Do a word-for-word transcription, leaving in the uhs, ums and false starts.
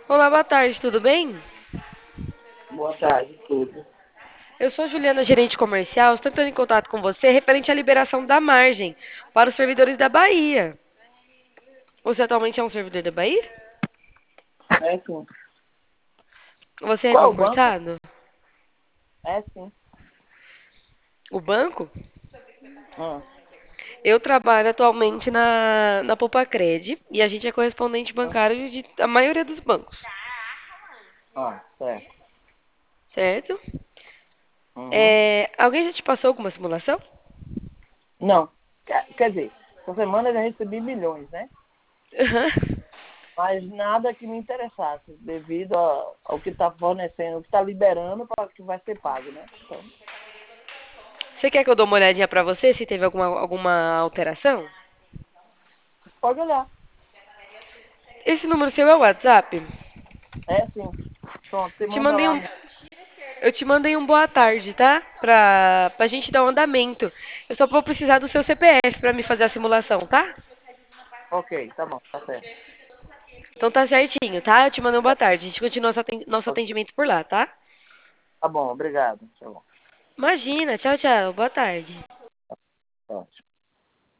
Olá, boa tarde, tudo bem? Boa tarde, tudo. Eu sou Juliana, gerente comercial, estou entrando em contato com você referente à liberação da margem para os servidores da Bahia. Você atualmente é um servidor da Bahia? É sim. Você é Qual é o banco? concursado? É sim. O banco? Hum. Eu trabalho atualmente na, na Popacred e a gente é correspondente Hum. bancário de a maioria dos bancos, Ah, certo. certo? Uhum. É, alguém já te passou alguma simulação? Não. Quer, quer dizer, essa semana eu já recebi milhões, né? Mas nada que me interessasse, devido a- ao que está fornecendo, o que está liberando para o que vai ser pago, né? Então, Você quer que eu dê uma olhadinha pra você se teve alguma, alguma alteração? pode olhar. Esse número seu é o WhatsApp? É sim. Pronto, você Te manda mandei lá um, no. eu te mandei um boa tarde, tá? Pra, pra gente dar um andamento. Eu só vou precisar do seu C P F pra me fazer a simulação, tá? Ok, tá bom, tá certo. Então tá certinho, tá? Eu te mandei um boa tarde. A gente continua nosso aten- nosso Ok. atendimento por lá, tá? Tá bom, obrigado. Tchau. Imagina, tchau, tchau. Boa tarde. Tchau.